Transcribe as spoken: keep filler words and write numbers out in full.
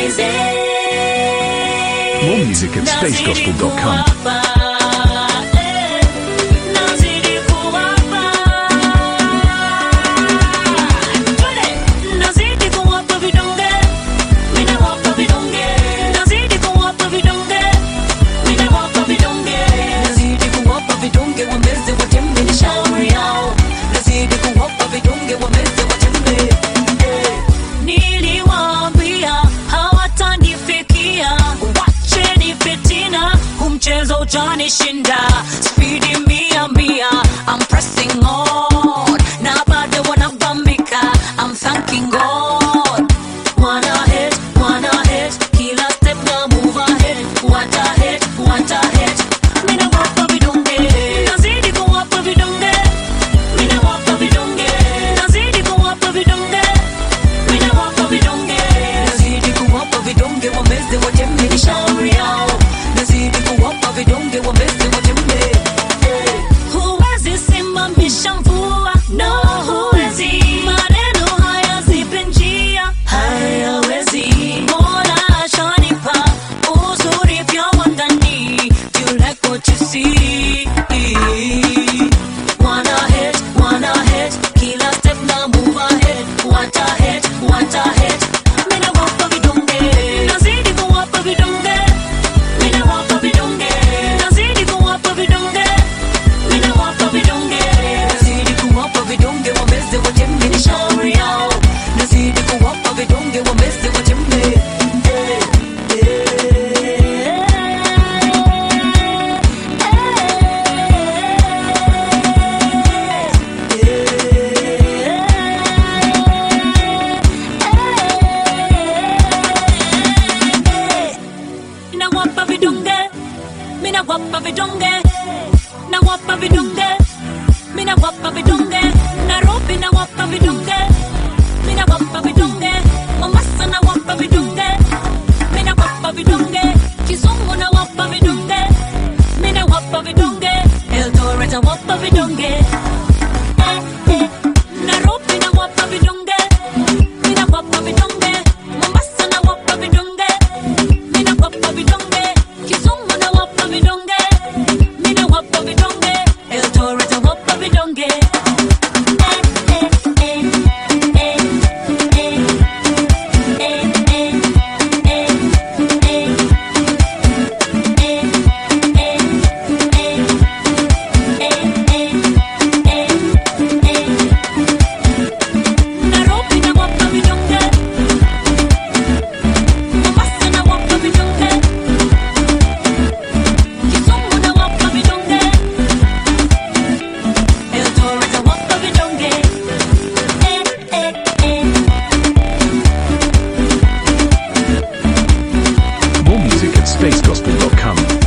More music at space gospel dot com. Johnny Shinda, speedy mia mia, I'm pressing on. Na bado wanabambika, I'm thanking God. Wanna hit, wanna hit, kila step na move ahead. What a hit, what a hit. Mina wapa vidunge, nazidi kuwapa vidunge. Mina wapa vidunge, nazidi kuwapa vidunge. Mina wapa vidunge, nazidi kuwapa vidunge. Wameze watembe ni shauri yao. Nazidi kuwapa vidunge wameze watembe. Huwezi simamisha mvua, no huwezi. Maneno haya zipe njia, hayawezi. Mola ashanipa uzuri vya wandani. You like what you see. Wanna hit, wanna hit, kila step na move ahead. What a hit, what a hit. Mina wapa vidunge, nazidi kuwapa vidunge. Mina wapa vidunge, nazidi kuwapa vidunge. Mina wapa vidunge, nazidi kuwapa vidunge. Wameze watembe ni shauri yao. Nazidi kuwapa vidunge wameze watembe. Mina wapa vidunge, mina wapa vidunge, na wapa vidunge, mina wapa vidunge, Nairobi na wapa vidunge, mina wapa vidunge, Mombasa na wapa vidunge, mina wapa vidunge, Kisumu na wapa vidunge, mina wapa vidunge, Eldoret na wapa vidunge, eh, eh, Nairobi na wapa vidunge, mina wapa vidunge, Mombasa na wapa vidunge, mina wapa vidunge, Kisumu na wapa vidunge, mina wapa vidunge, Eldoret na wapa vidunge. Eh, eh, eh, eh, eh, eh, eh, eh, Nairobi na wapa vidunge, Mombasa na wapa vidunge, Kisumu na wapa vidunge, Eldoret na wapa vidunge. Eh, eh, eh. More music at space gospel dot com.